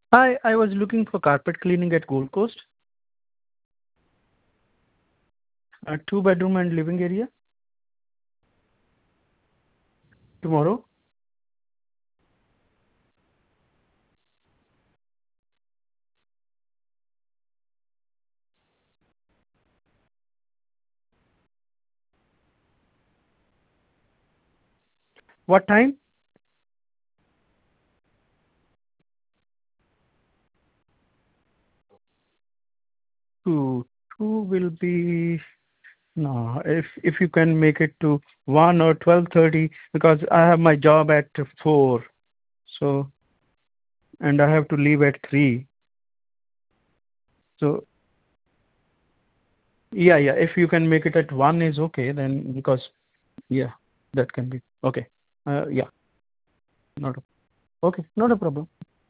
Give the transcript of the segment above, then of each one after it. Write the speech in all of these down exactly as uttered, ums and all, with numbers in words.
Hi, I was looking for carpet cleaning at Gold Coast. A two bedroom and living area. Tomorrow. What time? Two. Two will be no. If if you can make it to one or twelve thirty, because I have my job at four. So and I have to leave at three. So yeah, yeah. If you can make it at one is okay then, because yeah, that can be okay. Uh, yeah, not a, okay, not a problem.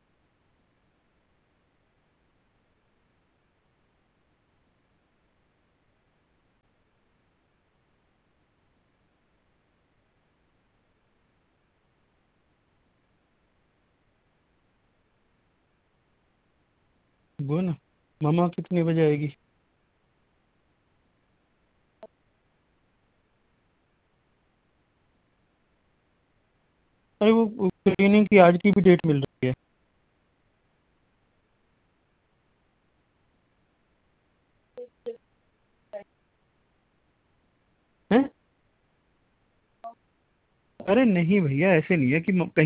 वो ना मामा कितने बजे आएगी? अरे वो cleaning की आज की भी डेट मिल रही है। हैं? अरे नहीं भैया, ऐसे नहीं है कि कहीं